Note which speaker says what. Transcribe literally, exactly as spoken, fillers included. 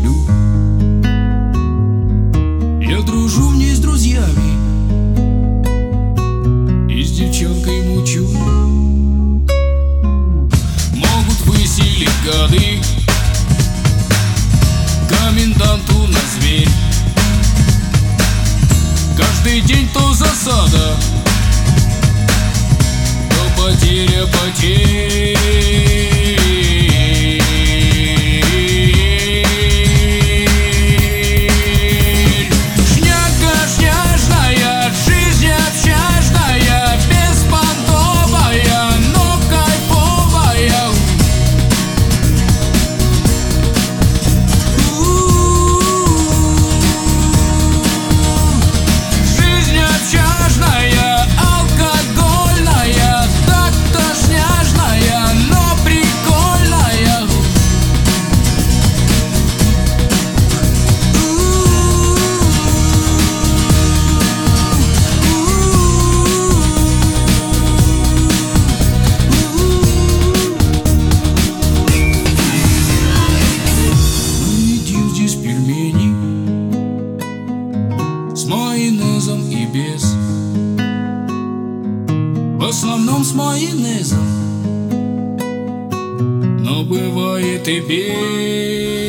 Speaker 1: люблю. Я дружу в ней с друзьями и с девчонкой мучу. Могут выселить гады, коменданту на зверь. Каждый день то засада, то потеря потерь. С майонезом и без, в основном с майонезом, но бывает и без.